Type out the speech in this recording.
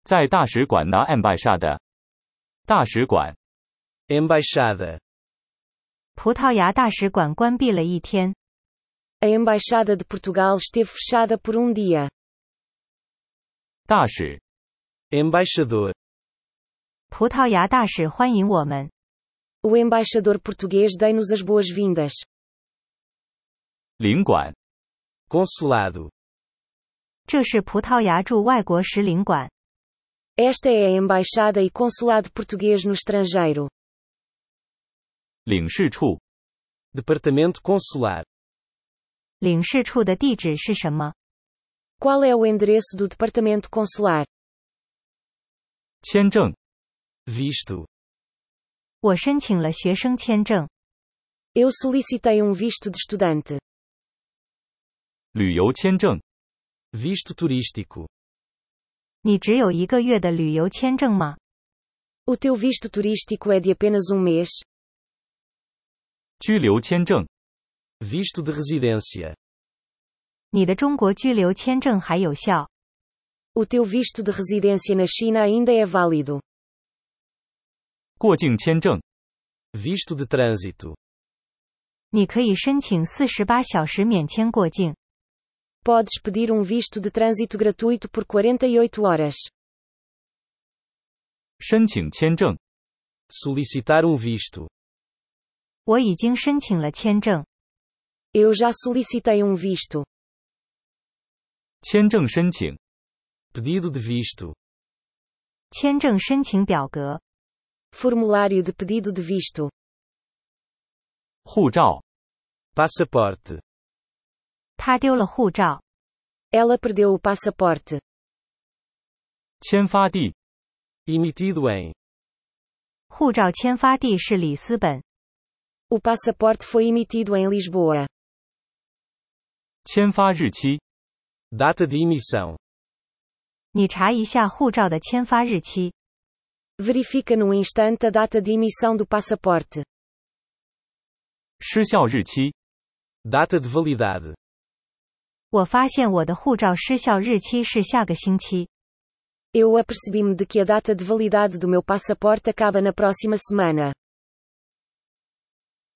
在大使馆拿 embaixada。大使馆。 Embaixada. 葡萄牙大使馆关闭了一天。 A Embaixada de Portugal esteve fechada por dia. 大使。 Embaixador. 葡萄牙大使欢迎我们。 O embaixador português deu-nos as boas-vindas. 领馆。 Consulado. 这是葡萄牙驻外国使领馆。 Esta é a Embaixada e Consulado Português no estrangeiro. 领事处。 Departamento Consular. 领事处的地址是什么？ Qual é o endereço do Departamento Consular? 签证。 Visto. 我申请了学生签证。 Eu solicitei visto de estudante. 旅游签证。 Visto turístico. 你只有1个月的旅游签证吗？ O teu visto turístico é de apenas mês? 居留签证。 Visto de residência. 你的中国居留签证还有效。 O teu visto de residência na China ainda é válido. 过境签证。 Visto de trânsito. 你可以申请48小时免签过境。 Podes pedir visto de trânsito gratuito por 48 horas. 申请签证。 Solicitar visto. 我已经申请了签证。 Eu já solicitei visto. 签证申请。 Pedido de visto. 签证申请表格。 Formulário de pedido de visto. 护照。 Passaporte. 他丢了护照。 Ela perdeu o passaporte. 签发地。 Emitido em. 护照签发地是里斯本。 O passaporte foi emitido em Lisboa. 签发日期。 Data de emissão. 你查一下护照的签发日期。 Verifica no instante a data de emissão do passaporte. 失效日期。 Data de validade. 我发现我的护照失效日期是下个星期。 Eu apercebi-me de que a data de validade do meu passaporte acaba na próxima semana.